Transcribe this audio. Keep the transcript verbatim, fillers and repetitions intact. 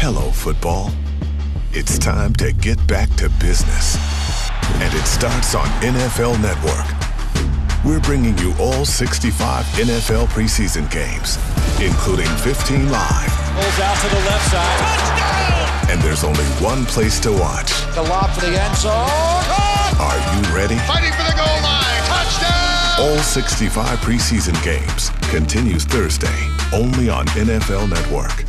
Hello, football. It's time to get back to business. And it starts on N F L Network. We're bringing you all sixty-five N F L preseason games, including fifteen live. Pulls out to the left side. Touchdown! And there's only one place to watch. The lob for the end zone. Are you ready? Fighting for the goal line. Touchdown! All sixty-five preseason games continues Thursday, only on N F L Network.